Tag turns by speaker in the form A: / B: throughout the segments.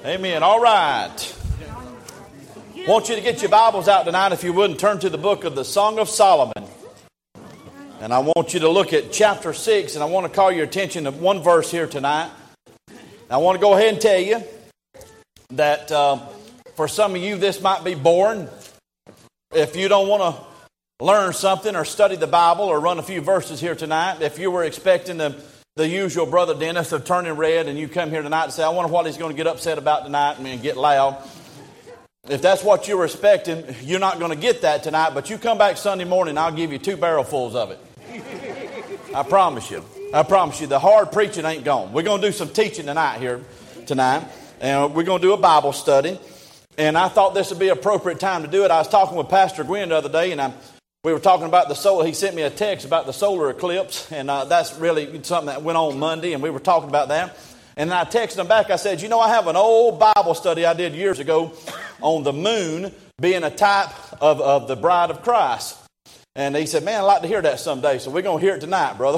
A: Amen. All right. I want you to get your Bibles out tonight, if you would, and turn to the book of the Song of Solomon. And I want you to look at chapter 6, and I want to call your attention to one verse here tonight. I want to go ahead and tell you that for some of you, this might be boring. If you don't want to learn something or study the Bible or run a few verses here tonight, if you were expecting the usual Brother Dennis of turning red, and you come here tonight and say, I wonder what he's going to get upset about tonight and get loud. If that's what you were expecting, you're not going to get that tonight, but you come back Sunday morning, I'll give you 2 barrelfuls of it. I promise you. I promise you, the hard preaching ain't gone. We're going to do some teaching tonight, and we're going to do a Bible study. And I thought this would be an appropriate time to do it. I was talking with Pastor Gwen the other day, and we were talking about the solar. He sent me a text about the solar eclipse, and that's really something that went on Monday, and we were talking about that. And I texted him back. I said, I have an old Bible study I did years ago on the moon being a type of the bride of Christ. And he said, man, I'd like to hear that someday. So we're going to hear it tonight, brother.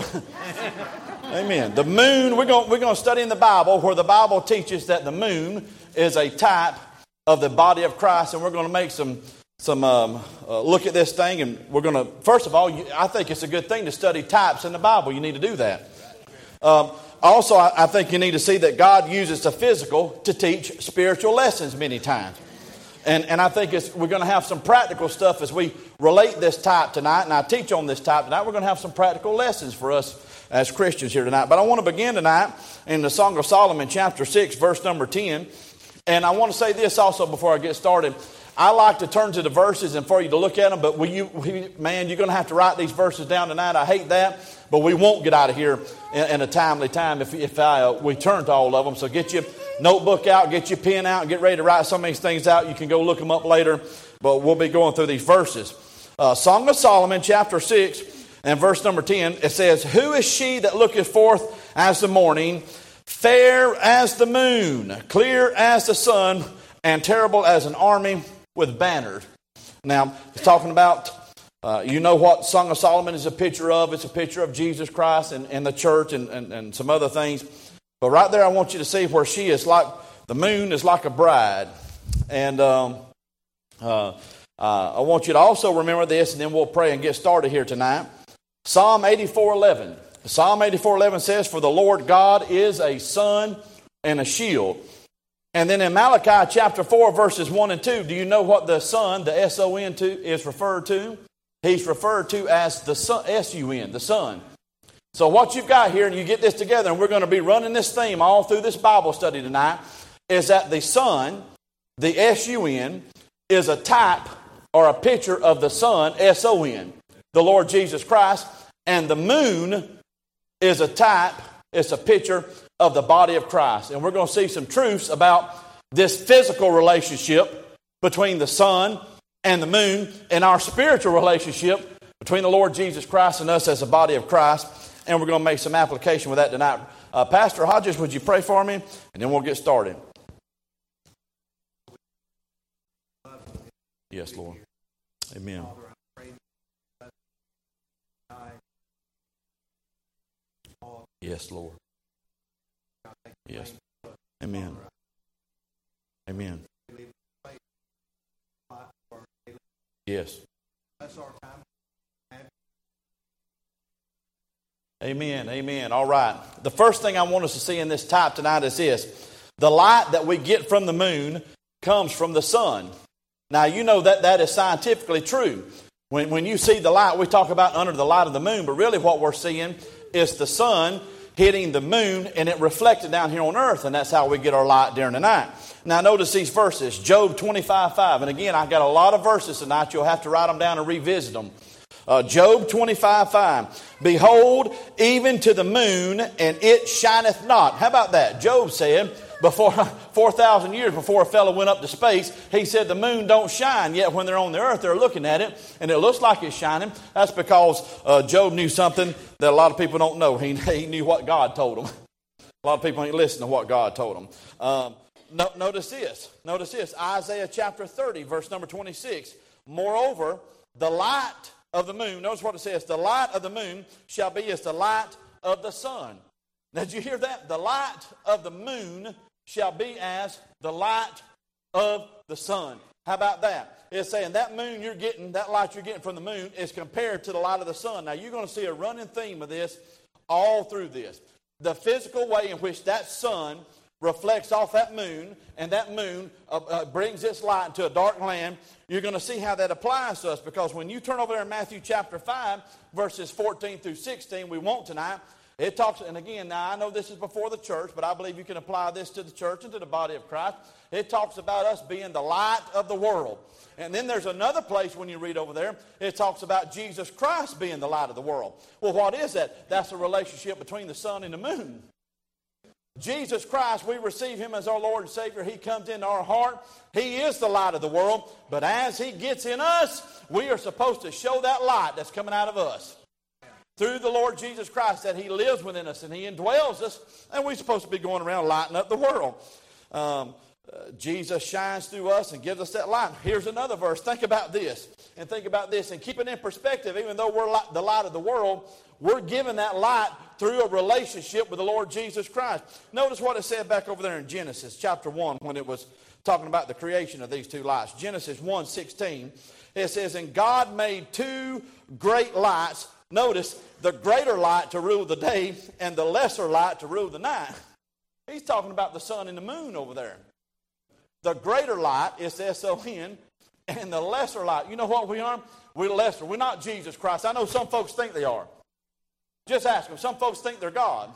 A: Amen. The moon, we're going to study in the Bible where the Bible teaches that the moon is a type of the body of Christ. And we're going to make some look at this thing. And we're going to, first of all, I think it's a good thing to study types in the Bible. You need to do that. Also, I think you need to see that God uses the physical to teach spiritual lessons many times. And I think we're going to have some practical stuff as we relate this type tonight, and I teach on this type tonight. We're going to have some practical lessons for us as Christians here tonight. But I want to begin tonight in the Song of Solomon, chapter 6, verse number 10. And I want to say this also before I get started. I like to turn to the verses and for you to look at them, but you're going to have to write these verses down tonight. I hate that, but we won't get out of here in a timely time if we turn to all of them. So get your notebook out, get your pen out, and get ready to write some of these things out. You can go look them up later, but we'll be going through these verses. Song of Solomon, chapter 6, and verse number 10, it says, Who is she that looketh forth as the morning, fair as the moon, clear as the sun, and terrible as an army with banners? Now, it's talking about, what Song of Solomon is a picture of. It's a picture of Jesus Christ and the church and some other things. But right there, I want you to see where she is like, the moon is like a bride. And I want you to also remember this, and then we'll pray and get started here tonight. Psalm 84:11. Psalm 84:11 says, For the Lord God is a sun and a shield. And then in Malachi chapter 4, verses 1 and 2, do you know what the sun, the S-O-N, is referred to? He's referred to as the sun, S-U-N, the sun. So what you've got here, and you get this together, and we're going to be running this theme all through this Bible study tonight, is that the sun, the S-U-N, is a type or a picture of the Son, S-O-N, the Lord Jesus Christ, and the moon is a type, it's a picture of the body of Christ. And we're going to see some truths about this physical relationship between the sun and the moon and our spiritual relationship between the Lord Jesus Christ and us as a body of Christ. And we're going to make some application with that tonight. Pastor Hodges, would you pray for me? And then we'll get started. Yes, Lord. Amen. Yes, Lord. Yes. Amen. Amen. Yes. Amen. Amen. All right. The first thing I want us to see in this type tonight is this. The light that we get from the moon comes from the sun. Now, you know that is scientifically true. When you see the light, we talk about under the light of the moon, but really what we're seeing is the sun hitting the moon and it reflected down here on earth, and that's how we get our light during the night. Now notice these verses, Job 25:5, and again I've got a lot of verses tonight. You'll have to write them down and revisit them. Job 25:5, Behold, even to the moon, and it shineth not. How about that? Job said, before 4,000 years before a fellow went up to space, he said the moon don't shine, yet when they're on the earth, they're looking at it, and it looks like it's shining. That's because Job knew something that a lot of people don't know. He knew what God told him. A lot of people ain't listening to what God told them. Notice this. Isaiah chapter 30, verse number 26. Moreover, the light of the moon, notice what it says, the light of the moon shall be as the light of the sun. Now, did you hear that? The light of the moon shall be as the light of the sun. How about that? It's saying that moon you're getting, that light you're getting from the moon is compared to the light of the sun. Now you're going to see a running theme of this all through this. The physical way in which that sun reflects off that moon, and that moon brings its light into a dark land. You're going to see how that applies to us, because when you turn over there in Matthew chapter 5, verses 14 through 16, we won't tonight, it talks, and again, now I know this is before the church, but I believe you can apply this to the church and to the body of Christ. It talks about us being the light of the world. And then there's another place when you read over there, it talks about Jesus Christ being the light of the world. Well, what is that? That's a relationship between the sun and the moon. Jesus Christ, we receive Him as our Lord and Savior. He comes into our heart. He is the light of the world. But as He gets in us, we are supposed to show that light that's coming out of us. Through the Lord Jesus Christ, that He lives within us and He indwells us. And we're supposed to be going around lighting up the world. Jesus shines through us and gives us that light. Here's another verse. Think about this. And think about this. And keep it in perspective. Even though we're the light of the world, we're given that light through a relationship with the Lord Jesus Christ. Notice what it said back over there in Genesis chapter 1 when it was talking about the creation of these two lights. Genesis 1:16. It says, and God made two great lights. Notice, the greater light to rule the day and the lesser light to rule the night. He's talking about the sun and the moon over there. The greater light is the S-O-N, and the lesser light. You know what we are? We're lesser. We're not Jesus Christ. I know some folks think they are. Just ask them. Some folks think they're God.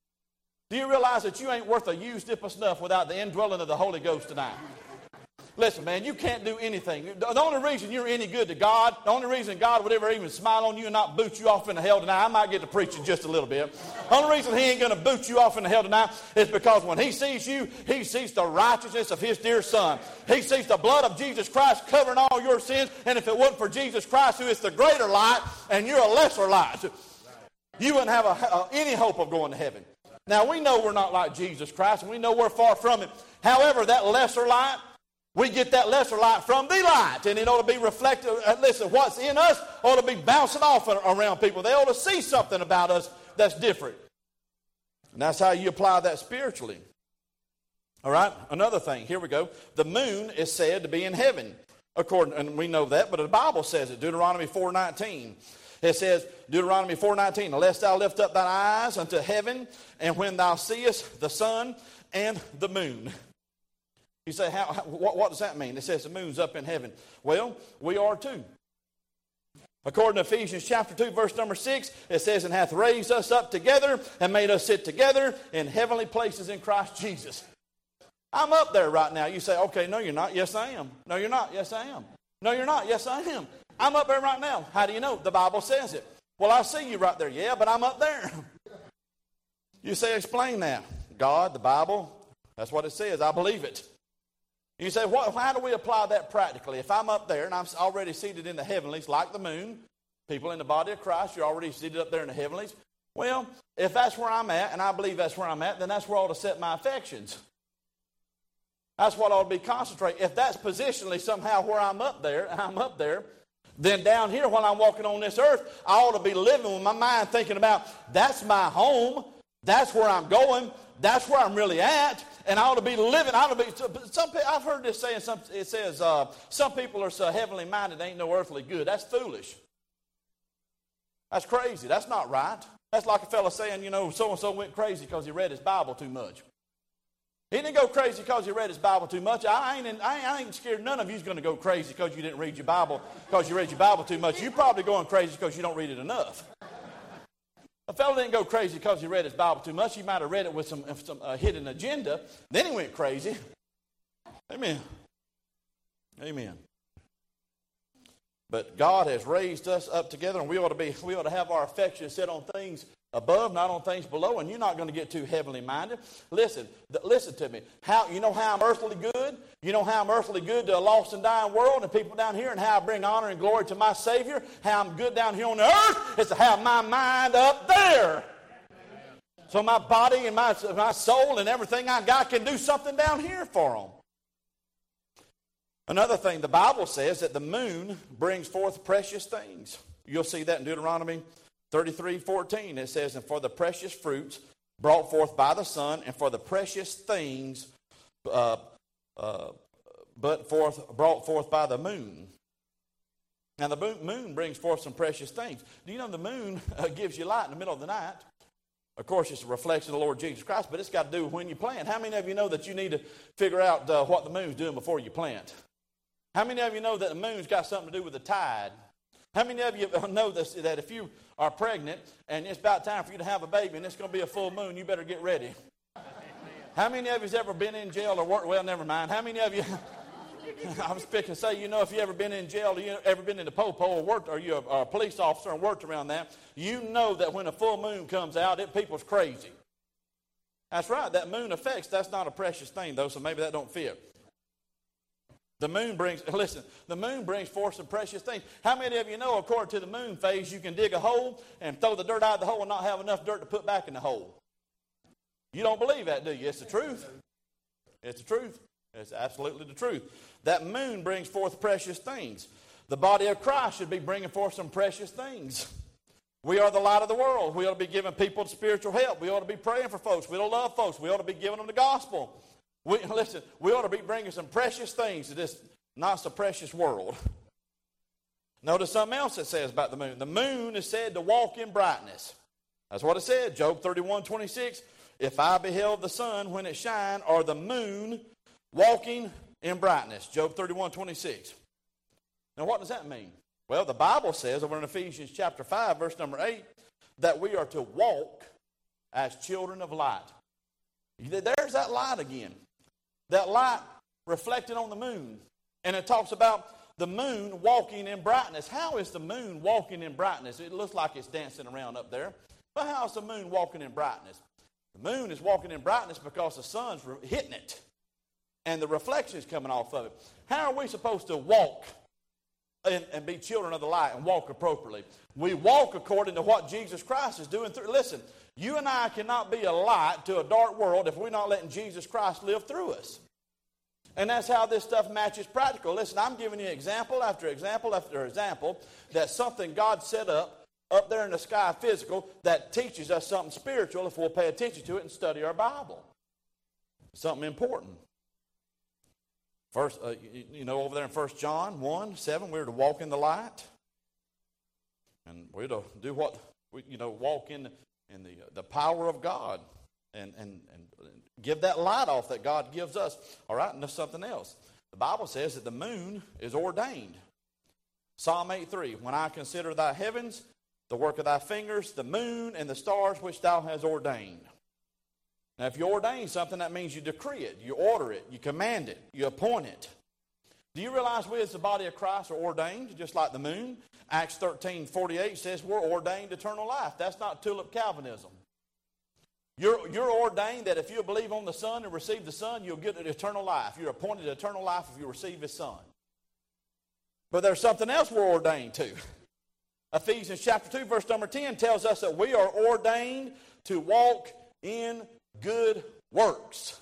A: Do you realize that you ain't worth a used dip of snuff without the indwelling of the Holy Ghost tonight? Listen, man, you can't do anything. The only reason you're any good to God, the only reason God would ever even smile on you and not boot you off into hell tonight, I might get to preaching just a little bit. The only reason He ain't going to boot you off into hell tonight is because when He sees you, He sees the righteousness of His dear Son. He sees the blood of Jesus Christ covering all your sins, and if it wasn't for Jesus Christ, who is the greater light, and you're a lesser light, you wouldn't have any hope of going to heaven. Now, we know we're not like Jesus Christ, and we know we're far from Him. However, that lesser light, we get that lesser light from the light, and it ought to be reflected. Listen, what's in us ought to be bouncing off around people. They ought to see something about us that's different. And that's how you apply that spiritually. All right, another thing. Here we go. The moon is said to be in heaven, and we know that, but the Bible says it. Deuteronomy 4:19. It says, Deuteronomy 4:19, unless thou lift up thine eyes unto heaven, and when thou seest the sun and the moon. You say, what does that mean? It says the moon's up in heaven. Well, we are too. According to Ephesians chapter 2, verse number 6, it says, and hath raised us up together and made us sit together in heavenly places in Christ Jesus. I'm up there right now. You say, okay, no, you're not. Yes, I am. No, you're not. Yes, I am. No, you're not. Yes, I am. I'm up there right now. How do you know? The Bible says it. Well, I see you right there. Yeah, but I'm up there. You say, explain that. God, the Bible, that's what it says. I believe it. You say, how do we apply that practically? If I'm up there and I'm already seated in the heavenlies, like the moon, people in the body of Christ, you're already seated up there in the heavenlies. Well, if that's where I'm at, and I believe that's where I'm at, then that's where I ought to set my affections. That's what I ought to be concentrating. If that's positionally somehow where I'm up there, then down here while I'm walking on this earth, I ought to be living with my mind thinking about, that's my home, that's where I'm going, that's where I'm really at. And I ought to be living. I've heard this saying. It says some people are so heavenly minded they ain't no earthly good. That's foolish. That's crazy. That's not right. That's like a fella saying, so and so went crazy because he read his Bible too much. He didn't go crazy because he read his Bible too much. I ain't scared none of you's going to go crazy because you didn't read your Bible because you read your Bible too much. You're probably going crazy because you don't read it enough. A fellow didn't go crazy because he read his Bible too much. He might have read it with some hidden agenda. Then he went crazy. Amen. Amen. But God has raised us up together, and we ought to have our affections set on things above, not on things below. And you're not going to get too heavenly minded. Listen to me. You know how I'm earthly good? You know how I'm earthly good to a lost and dying world and people down here, and how I bring honor and glory to my Savior? How I'm good down here on the earth is to have my mind up there. So my body and my soul and everything I got can do something down here for them. Another thing, the Bible says that the moon brings forth precious things. You'll see that in Deuteronomy 33:14. It says, and for the precious fruits brought forth by the sun, and for the precious things brought forth by the moon. Now the moon brings forth some precious things. Do you know the moon gives you light in the middle of the night? Of course, it's a reflection of the Lord Jesus Christ, but it's got to do with when you plant. How many of you know that you need to figure out what the moon's doing before you plant? How many of you know that the moon's got something to do with the tide? How many of you know that if you are pregnant and it's about time for you to have a baby and it's going to be a full moon, you better get ready? How many of you has ever been in jail or worked? Well, never mind. How many of you... I was picking to say, if you ever been in jail, or you ever been in the po-po or worked, or you're a police officer and worked around that, you know that when a full moon comes out, people's crazy. That's right. That moon affects. That's not a precious thing, though, so maybe that don't fit. The moon brings forth some precious things. How many of you know, according to the moon phase, you can dig a hole and throw the dirt out of the hole and not have enough dirt to put back in the hole? You don't believe that, do you? It's the truth. It's the truth. It's absolutely the truth. That moon brings forth precious things. The body of Christ should be bringing forth some precious things. We are the light of the world. We ought to be giving people spiritual help. We ought to be praying for folks. We ought to love folks. We ought to be giving them the gospel. We ought to be bringing some precious things to this not so precious world. Notice something else it says about the moon. The moon is said to walk in brightness. That's what it said. Job 31:26. If I beheld the sun when it shine, or the moon walking in brightness. Job 31:26. Now what does that mean? Well, the Bible says over in Ephesians chapter 5, verse number 8, that we are to walk as children of light. There's that light again. That light reflected on the moon. And it talks about the moon walking in brightness. How is the moon walking in brightness? It looks like it's dancing around up there. But how is the moon walking in brightness? The moon is walking in brightness because the sun's hitting it. And the reflection is coming off of it. How are we supposed to walk and be children of the light and walk appropriately? We walk according to what Jesus Christ is doing through. Listen, you and I cannot be a light to a dark world if we're not letting Jesus Christ live through us. And that's how this stuff matches practical. Listen, I'm giving you example after example after example that something God set up there in the sky physical that teaches us something spiritual if we'll pay attention to it and study our Bible. Something important. First, over there in 1 John 1:7, we're to walk in the light. And we're to do walk in the power of God and give that light off that God gives us. All right, and there's something else. The Bible says that the moon is ordained. Psalm 8:3, when I consider thy heavens, the work of thy fingers, the moon and the stars which thou hast ordained. Now, if you ordain something, that means you decree it, you order it, you command it, you appoint it. Do you realize we as the body of Christ are ordained, just like the moon? Acts 13:48 says we're ordained eternal life. That's not tulip Calvinism. You're ordained that if you believe on the Son and receive the Son, you'll get eternal life. You're appointed eternal life if you receive His Son. But there's something else we're ordained to. Ephesians chapter 2, verse number 10 tells us that we are ordained to walk in good works.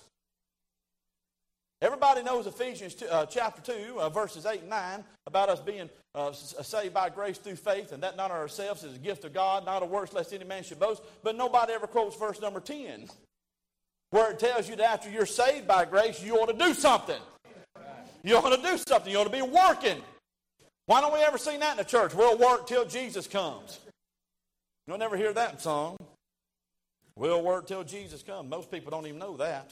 A: Everybody knows Ephesians chapter 2, verses 8 and 9, about us being saved by grace through faith, and that not of ourselves is a gift of God, not of works, lest any man should boast. But nobody ever quotes verse number 10, where it tells you that after you're saved by grace, you ought to do something. You ought to do something. You ought to be working. Why don't we ever sing that in the church? We'll work till Jesus comes. You'll never hear that song. We'll work till Jesus comes. Most people don't even know that.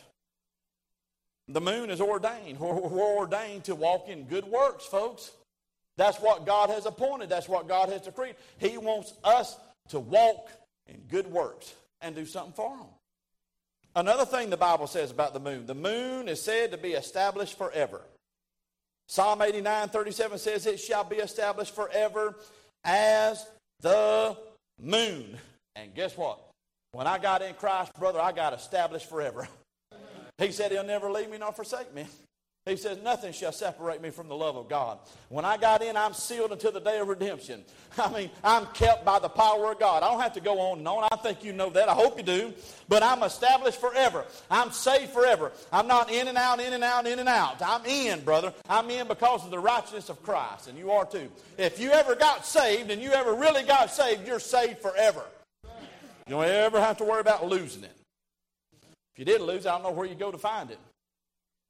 A: The moon is ordained. We're ordained to walk in good works, folks. That's what God has appointed. That's what God has decreed. He wants us to walk in good works and do something for Him. Another thing the Bible says about the moon is said to be established forever. Psalm 89:37 says it shall be established forever as the moon. And guess what? When I got in Christ, brother, I got established forever. He said He'll never leave me nor forsake me. He says nothing shall separate me from the love of God. When I got in, I'm sealed until the day of redemption. I mean, I'm kept by the power of God. I don't have to go on and on. I think you know that. I hope you do. But I'm established forever. I'm saved forever. I'm not in and out, in and out, in and out. I'm in, brother. I'm in because of the righteousness of Christ, and you are too. If you ever got saved and you ever really got saved, you're saved forever. You don't ever have to worry about losing it. If you did lose it, I don't know where you go to find it.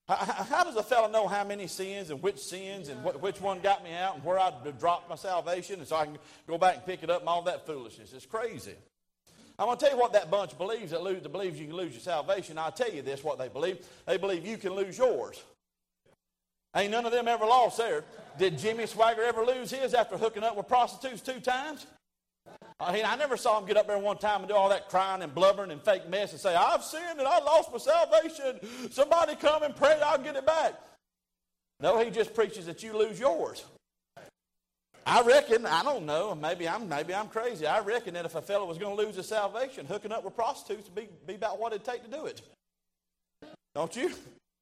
A: How does a fellow know how many sins and which one got me out and where I dropped my salvation and so I can go back and pick it up and all that foolishness? It's crazy. I'm going to tell you what that bunch believes that believes you can lose your salvation. I'll tell you this, what they believe. They believe you can lose yours. Ain't none of them ever lost theirs. Did Jimmy Swagger ever lose his after hooking up with prostitutes 2 times? I never saw him get up there one time and do all that crying and blubbering and fake mess and say, I've sinned and I lost my salvation. Somebody come and pray, I'll get it back. No, he just preaches that you lose yours. I reckon, I don't know, maybe I'm crazy. I reckon that if a fellow was going to lose his salvation, hooking up with prostitutes would be about what it'd take to do it. Don't you?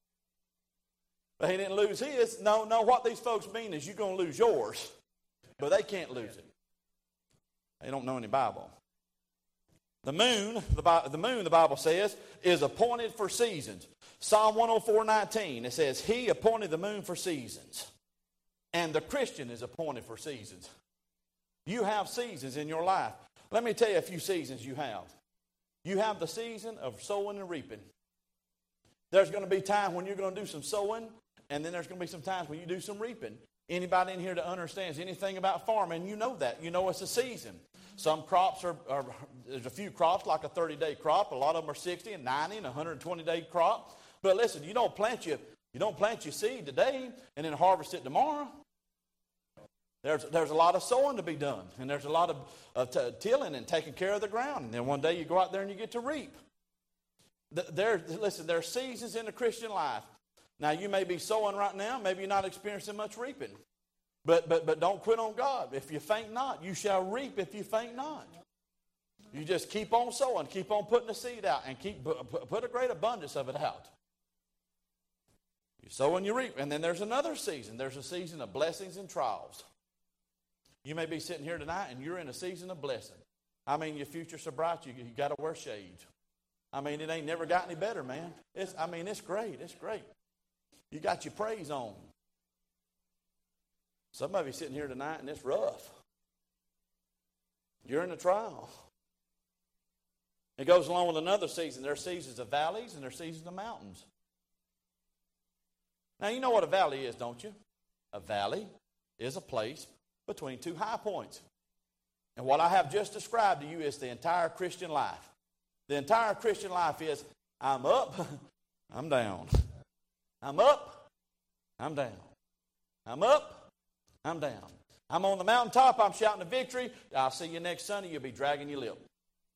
A: But he didn't lose his. No, what these folks mean is you're going to lose yours. But they can't lose it. They don't know any Bible. The moon, the Bible says, is appointed for seasons. Psalm 104:19, it says, He appointed the moon for seasons. And the Christian is appointed for seasons. You have seasons in your life. Let me tell you a few seasons you have. You have the season of sowing and reaping. There's going to be time when you're going to do some sowing, and then there's going to be some times when you do some reaping. Anybody in here that understands anything about farming, you know that. You know it's a season. Some crops there's a few crops like a 30-day crop. A lot of them are 60 and 90 and 120-day crop. But listen, you don't plant your seed today and then harvest it tomorrow. There's a lot of sowing to be done, and there's a lot of tilling and taking care of the ground. And then one day you go out there and you get to reap. There are seasons in the Christian life. Now, you may be sowing right now. Maybe you're not experiencing much reaping. But don't quit on God. If you faint not, you shall reap if you faint not. You just keep on sowing, keep on putting the seed out, and put a great abundance of it out. You sow and you reap. And then there's another season. There's a season of blessings and trials. You may be sitting here tonight and you're in a season of blessing. I mean, your future's so bright, you got to wear shades. I mean, it ain't never got any better, man. It's great. It's great. You got your praise on. Some of you sitting here tonight and it's rough. You're in a trial. It goes along with another season. There are seasons of valleys and there are seasons of mountains. Now, you know what a valley is, don't you? A valley is a place between 2 high points. And what I have just described to you is the entire Christian life. The entire Christian life is, I'm up, I'm down. I'm up, I'm down. I'm up, I'm down. I'm on the mountaintop, I'm shouting a victory. I'll see you next Sunday, you'll be dragging your lip.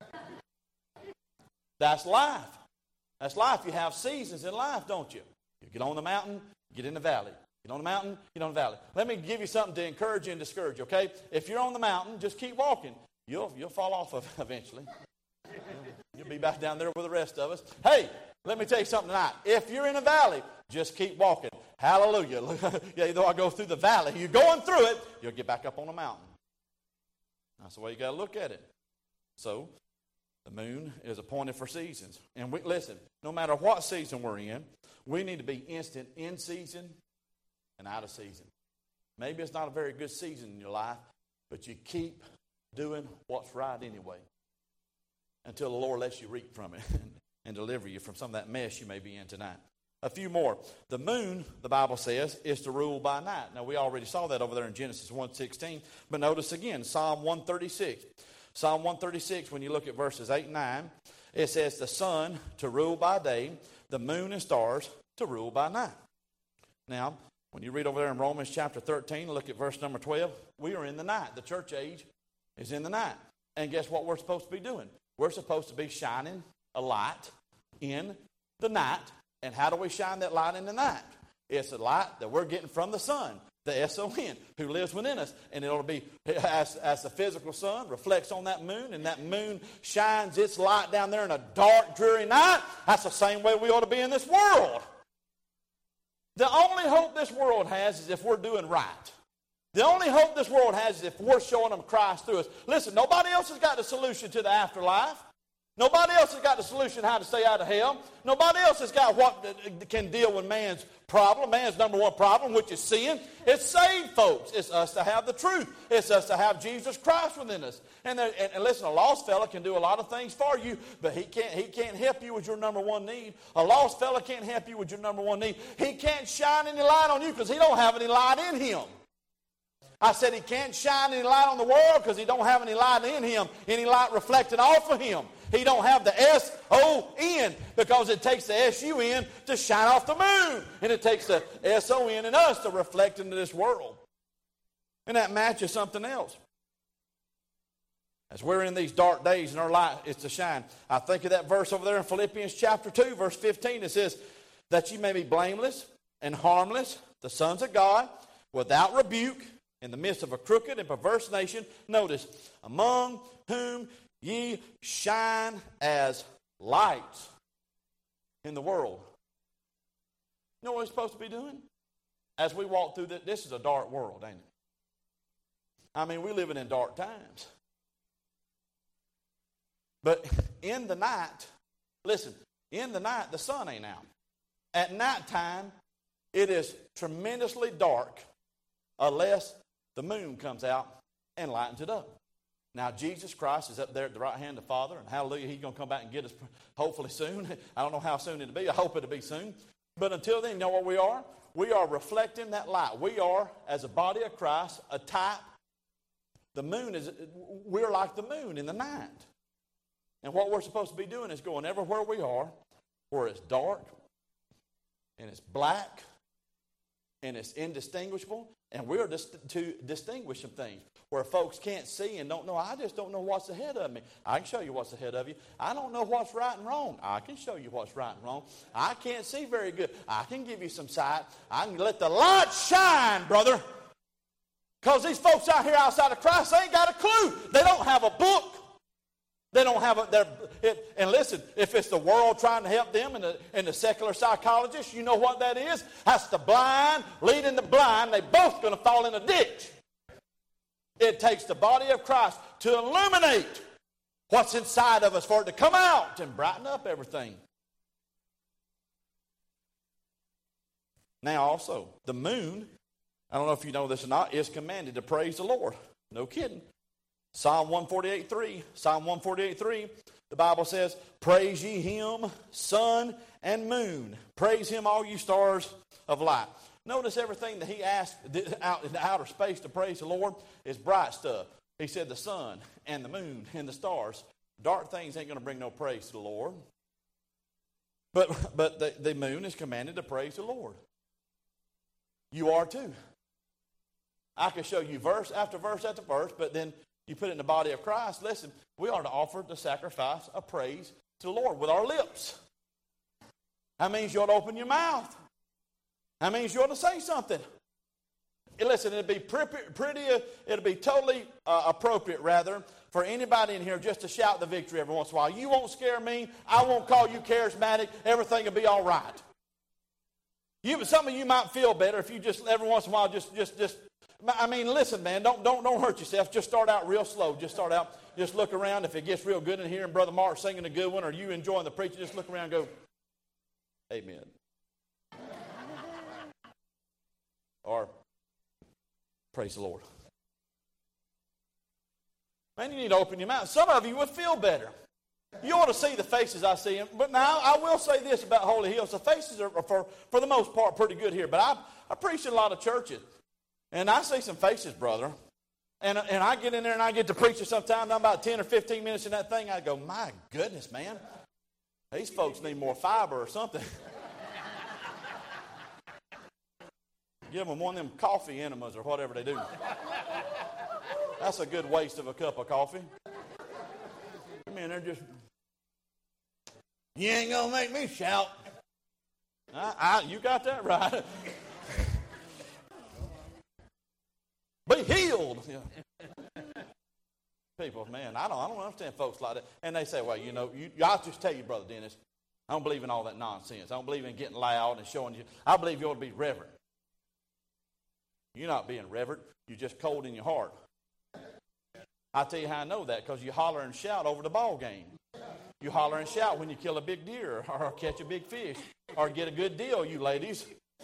A: That's life. That's life. You have seasons in life, don't you? You get on the mountain, get in the valley. Get on the mountain, get on the valley. Let me give you something to encourage you and discourage you, okay? If you're on the mountain, just keep walking. You'll fall off of eventually. You'll be back down there with the rest of us. Hey, let me tell you something tonight. If you're in a valley, just keep walking. Hallelujah. Yeah, though I go through the valley, you're going through it, you'll get back up on the mountain. That's the way you got to look at it. So, the moon is appointed for seasons. And listen, no matter what season we're in, we need to be instant in season and out of season. Maybe it's not a very good season in your life, but you keep doing what's right anyway until the Lord lets you reap from it and deliver you from some of that mess you may be in tonight. A few more. The moon, the Bible says, is to rule by night. Now, we already saw that over there in Genesis 1:16, but notice again, Psalm 136. Psalm 136, when you look at verses 8 and 9, it says the sun to rule by day, the moon and stars to rule by night. Now, when you read over there in Romans chapter 13, look at verse number 12, we are in the night. The church age is in the night. And guess what we're supposed to be doing? We're supposed to be shining a light in the night. And how do we shine that light in the night? It's a light that we're getting from the sun, the S-O-N, who lives within us. And it'll be, as the physical sun reflects on that moon, and that moon shines its light down there in a dark, dreary night, that's the same way we ought to be in this world. The only hope this world has is if we're doing right. The only hope this world has is if we're showing them Christ through us. Listen, nobody else has got the solution to the afterlife. Nobody else has got the solution how to stay out of hell. Nobody else has got what can deal with man's problem, man's number one problem, which is sin. It's saved folks. It's us to have the truth. It's us to have Jesus Christ within us. And listen, a lost fella can do a lot of things for you, but he can't help you with your number one need. A lost fella can't help you with your number one need. He can't shine any light on you because he don't have any light in him. I said he can't shine any light on the world because he don't have any light in him, any light reflecting off of him. He don't have the S-O-N because it takes the S-U-N to shine off the moon. And it takes the S-O-N in us to reflect into this world. And that matches something else. As we're in these dark days and our light is to shine. I think of that verse over there in Philippians chapter 2, verse 15. It says, that you may be blameless and harmless, the sons of God, without rebuke, in the midst of a crooked and perverse nation. Notice, among whom ye shine as lights in the world. You know what we're supposed to be doing? As we walk through this is a dark world, ain't it? I mean, we're living in dark times. But in the night, listen, in the night, the sun ain't out. At nighttime, it is tremendously dark unless the moon comes out and lightens it up. Now, Jesus Christ is up there at the right hand of the Father, and hallelujah, he's going to come back and get us hopefully soon. I don't know how soon it'll be. I hope it'll be soon. But until then, you know what we are? We are reflecting that light. We are, as a body of Christ, a type. The moon is, we're like the moon in the night. And what we're supposed to be doing is going everywhere we are, where it's dark, and it's black, and it's indistinguishable, and we're just to distinguish some things where folks can't see and don't know. I just don't know what's ahead of me. I can show you what's ahead of you. I don't know what's right and wrong. I can show you what's right and wrong. I can't see very good. I can give you some sight. I can let the light shine, brother. Because these folks out here outside of Christ, they ain't got a clue. They don't have a book. They don't have and listen, if it's the world trying to help them and the secular psychologists, you know what that is? That's the blind leading the blind. They both going to fall in a ditch. It takes the body of Christ to illuminate what's inside of us for it to come out and brighten up everything. Now also, the moon, I don't know if you know this or not, is commanded to praise the Lord. No kidding. Psalm 148:3, the Bible says, praise ye him, sun and moon. Praise him, all you stars of light. Notice everything that he asked out in the outer space to praise the Lord is bright stuff. He said the sun and the moon and the stars. Dark things ain't going to bring no praise to the Lord. But the moon is commanded to praise the Lord. You are too. I can show you verse after verse after verse, but then you put it in the body of Christ. Listen, we are to offer the sacrifice of praise to the Lord with our lips. That means you ought to open your mouth. That means you ought to say something. Listen, it'd be it'd be totally appropriate, rather, for anybody in here just to shout the victory every once in a while. You won't scare me. I won't call you charismatic. Everything will be all right. Some of you might feel better if you just every once in a while just. I mean, listen, man, don't hurt yourself. Just start out real slow. Just start out. Just look around. If it gets real good in here and Brother Mark singing a good one, or you enjoying the preaching, just look around and go, amen. Or praise the Lord. Man, you need to open your mouth. Some of you would feel better. You ought to see the faces I see. But now, I will say this about Holy Hills. The faces are, for the most part, pretty good here. But I preach in a lot of churches. And I see some faces, brother. And I get in there and I get to preaching sometimes. I'm about 10 or 15 minutes in that thing. I go, my goodness, man. These folks need more fiber or something. Give them one of them coffee enemas or whatever they do. That's a good waste of a cup of coffee. I mean, they're just, you ain't going to make me shout. You got that right. Be healed. Yeah. People, man, I don't understand folks like that. And they say, well, I'll just tell you, Brother Dennis, I don't believe in all that nonsense. I don't believe in getting loud and showing you. I believe you ought to be reverent. You're not being reverent. You're just cold in your heart. I'll tell you how I know that, because you holler and shout over the ball game. You holler and shout when you kill a big deer or catch a big fish or get a good deal, you ladies.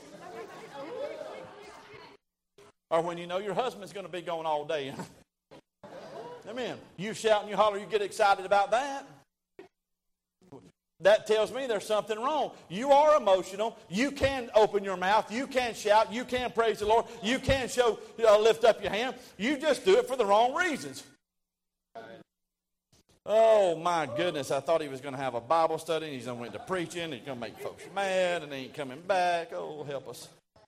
A: Or when you know your husband's going to be gone all day. Amen. You shout and you holler, you get excited about that. That tells me there's something wrong. You are emotional. You can open your mouth. You can shout. You can praise the Lord. You can lift up your hand. You just do it for the wrong reasons. Oh, my goodness. I thought he was going to have a Bible study, and he's going to went to preaching, and he's going to make folks mad, and he ain't coming back. Oh, help us.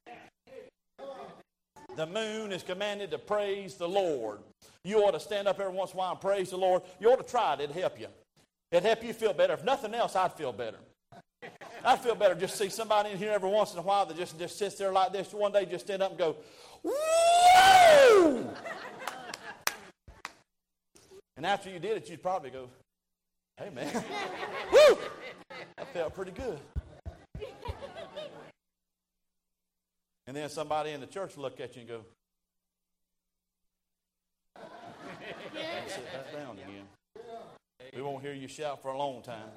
A: The moon is commanded to praise the Lord. You ought to stand up every once in a while and praise the Lord. You ought to try it. It'd help you. It'd help you feel better. If nothing else, I'd feel better. I'd feel better just see somebody in here every once in a while that just sits there like this. One day just stand up and go, woo! And after you did it, you'd probably go, hey, man, woo! That felt pretty good. And then somebody in the church will look at you and go, sit back down again. We won't hear you shout for a long time.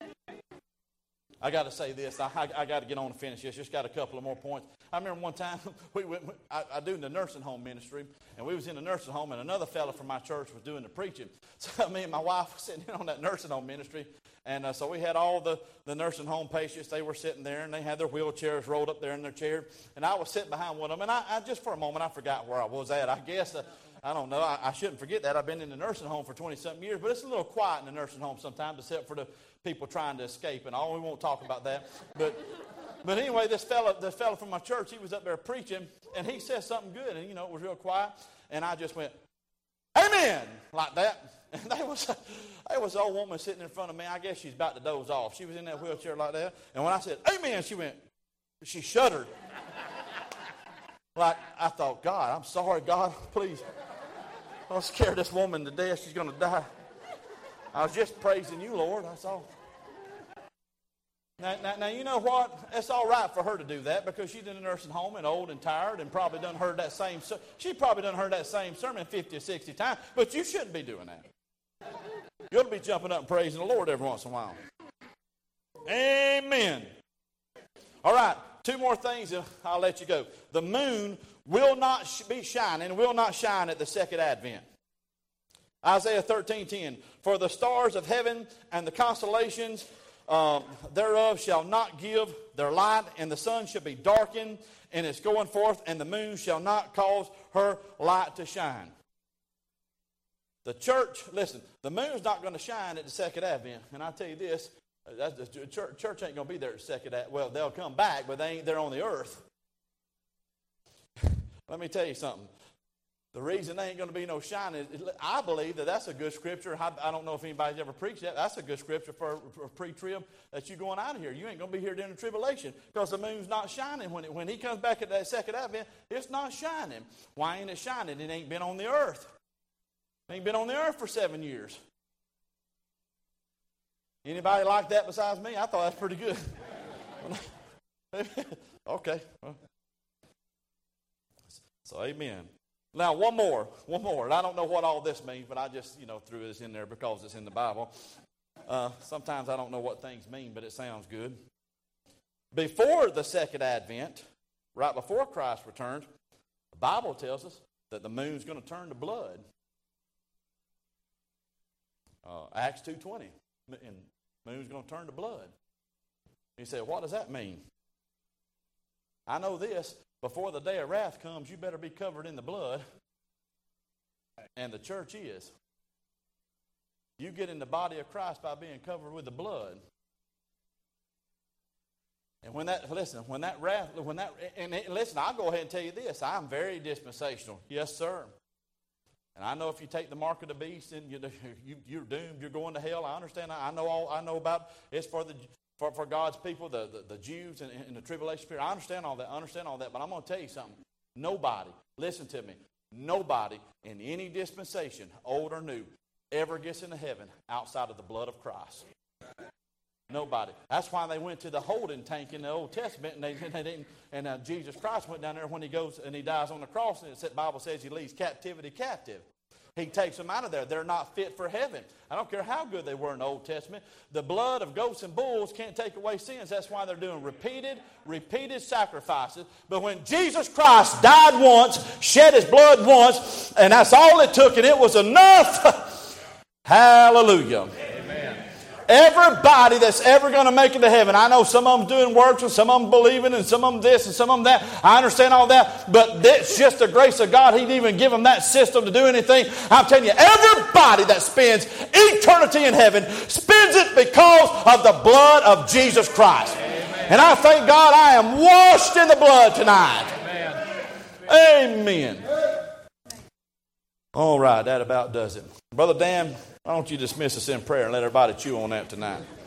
A: I got to say this. I got to get on and finish this. Just got a couple of more points. I remember one time I do the nursing home ministry, and we was in the nursing home, and another fella from my church was doing the preaching. So me and my wife were sitting in on that nursing home ministry, and so we had all the nursing home patients. They were sitting there, and they had their wheelchairs rolled up there in their chair, and I was sitting behind one of them, and I just for a moment I forgot where I was at. I guess I don't know. I shouldn't forget that. I've been in the nursing home for 20-something years, but it's a little quiet in the nursing home sometimes, except for the people trying to escape and all. We won't talk about that. But anyway, this fella from my church, he was up there preaching, and he said something good, and, it was real quiet. And I just went, amen, like that. And there was an old woman sitting in front of me. I guess she's about to doze off. She was in that wheelchair like that. And when I said, amen, she shuddered. Like, I thought, God, I'm sorry, God, please. Don't scare this woman to death. She's going to die. I was just praising you, Lord. That's all. Now, you know what? It's all right for her to do that because she's in a nursing home and old and tired and probably done heard that same. She probably done heard that same sermon 50 or 60 times. But you shouldn't be doing that. You ought to be jumping up and praising the Lord every once in a while. Amen. All right. Two more things and I'll let you go. The moon will not be shining, will not shine at the second advent. Isaiah 13:10. For the stars of heaven and the constellations thereof shall not give their light, and the sun shall be darkened in its going forth, and the moon shall not cause her light to shine. The church, listen, the moon's not going to shine at the second advent. And I tell you this, the church ain't going to be there at the second advent. Well, they'll come back, but they ain't there on the earth. Let me tell you something. The reason there ain't going to be no shining, I believe that's a good scripture. I don't know if anybody's ever preached that. That's a good scripture for pre-trib that you're going out of here. You ain't going to be here during the tribulation because the moon's not shining. When he comes back at that second advent, it's not shining. Why ain't it shining? It ain't been on the earth. It ain't been on the earth for 7 years. Anybody like that besides me? I thought that's pretty good. Okay. So amen. Now, one more. And I don't know what all this means, but I just, threw this in there because it's in the Bible. Sometimes I don't know what things mean, but it sounds good. Before the second advent, right before Christ returns, the Bible tells us that the moon's going to turn to blood. Acts 2:20, and moon's going to turn to blood. You say, what does that mean? I know this. Before the day of wrath comes, you better be covered in the blood. And the church is. You get in the body of Christ by being covered with the blood. And listen, I'll go ahead and tell you this. I'm very dispensational. Yes, sir. And I know if you take the mark of the beast and you're doomed, you're going to hell. I understand. I know about it's for God's people, the Jews and the tribulation period. I understand all that. But I'm going to tell you something. Nobody, listen to me, nobody in any dispensation, old or new, ever gets into heaven outside of the blood of Christ. Nobody. That's why they went to the holding tank in the Old Testament, and they didn't. And Jesus Christ went down there when he goes and he dies on the cross, and the Bible says he leaves captivity captive. He takes them out of there. They're not fit for heaven. I don't care how good they were in the Old Testament. The blood of goats and bulls can't take away sins. That's why they're doing repeated sacrifices. But when Jesus Christ died once, shed his blood once, and that's all it took, and it was enough. Hallelujah. Everybody that's ever going to make it to heaven. I know some of them doing works and some of them believing and some of them this and some of them that. I understand all that. But it's just the grace of God. He didn't even give them that system to do anything. I'm telling you, everybody that spends eternity in heaven spends it because of the blood of Jesus Christ. Amen. And I thank God I am washed in the blood tonight. Amen. Amen. All right, that about does it. Brother Dan, why don't you dismiss us in prayer and let everybody chew on that tonight?